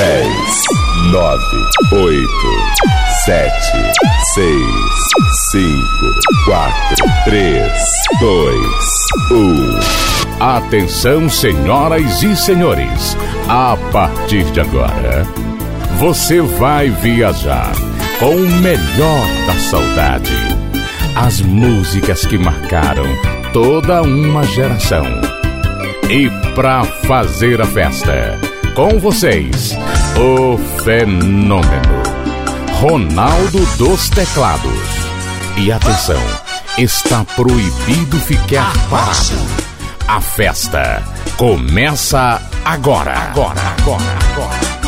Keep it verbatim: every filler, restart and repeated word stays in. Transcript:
dez, nove, oito, sete, seis, cinco, quatro, três, dois, um. Atenção, senhoras e senhores. A partir de agora, você vai viajar com o melhor da saudade. As músicas que marcaram toda uma geração. E pra fazer a festa, com vocês, o fenômeno Ronaldo dos Teclados. E atenção, está proibido ficar parado. A festa começa agora. Agora, agora, agora.